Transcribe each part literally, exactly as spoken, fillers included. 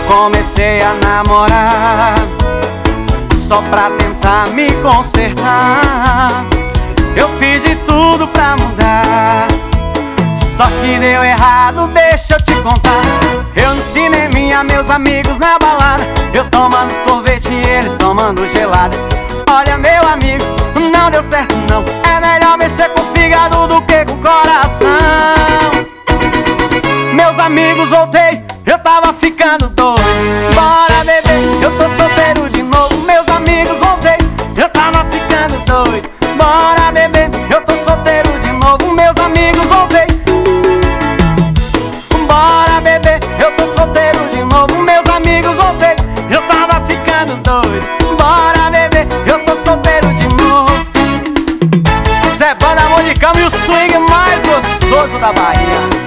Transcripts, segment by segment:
comecei a namorar só pra tentar me consertar. Eu fiz de tudo pra mudar, só que deu errado, deixa eu te contar. Eu no cineminha, meus amigos na balada, eu tomando sorvete e eles tomando gelada. Olha meu amigo, não deu certo não, é melhor mexer com o fígado do que com o coração. Meus amigos, voltei, eu tava ficando doido. Bora beber, eu tô solteiro de novo. Meus amigos, voltei, eu tava ficando doido. Bora beber, eu tô solteiro de novo. Meus amigos, voltei. Bora beber, eu tô solteiro de novo. Meus amigos, voltei, eu tava ficando doido. Bora beber, eu tô solteiro de novo. Zé Banda, Monicão e o swing mais gostoso da Bahia.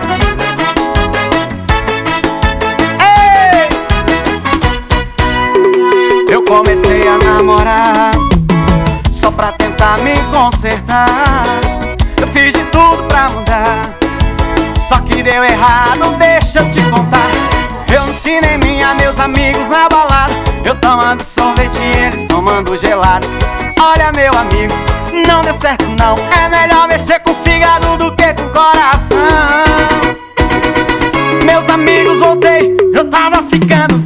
Eu comecei a namorar só pra tentar me consertar. Eu fiz de tudo pra mudar, só que deu errado, deixa eu te contar. Eu no cineminha, meus amigos na balada, eu tomando sorvete e eles tomando gelado. Olha meu amigo, não deu certo não, é melhor mexer com o fígado do que com o coração. Meus amigos, voltei, eu tava ficando